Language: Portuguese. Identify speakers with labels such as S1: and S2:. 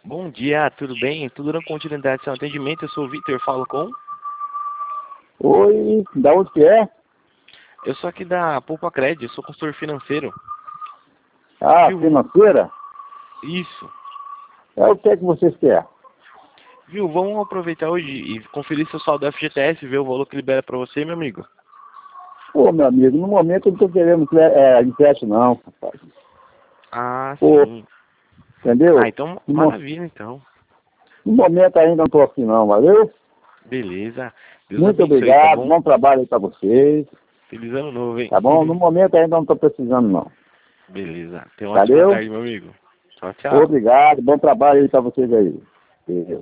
S1: Bom dia, tudo bem? Tudo na continuidade do seu atendimento? Eu sou o Vitor, falo com...
S2: Oi, da onde que é?
S1: Eu sou aqui da Poupa Cred, eu sou consultor financeiro.
S2: Ah,
S1: Viu?
S2: financeira?
S1: Isso.
S2: É o que é que vocês querem?
S1: Viu? Vamos aproveitar hoje e conferir seu saldo FGTS, ver o valor que libera para você, meu amigo.
S2: Pô, meu amigo, no momento eu não tô querendo empréstimo não, rapaz.
S1: Ah,
S2: Pô,
S1: sim. Ah,
S2: entendeu?
S1: então,
S2: No, mo-
S1: maravilha, então.
S2: no momento ainda não tô assim não, valeu?
S1: Beleza. Deus
S2: Muito
S1: abençoe, tá
S2: obrigado,
S1: bom?
S2: bom trabalho aí pra vocês,
S1: Feliz ano novo, hein?
S2: tá bom? No momento ainda não tô precisando não.
S1: Beleza. Tenha uma ótima
S2: Valeu?
S1: tarde, meu amigo. Tchau, tchau.
S2: Obrigado, bom trabalho aí pra vocês aí. Valeu.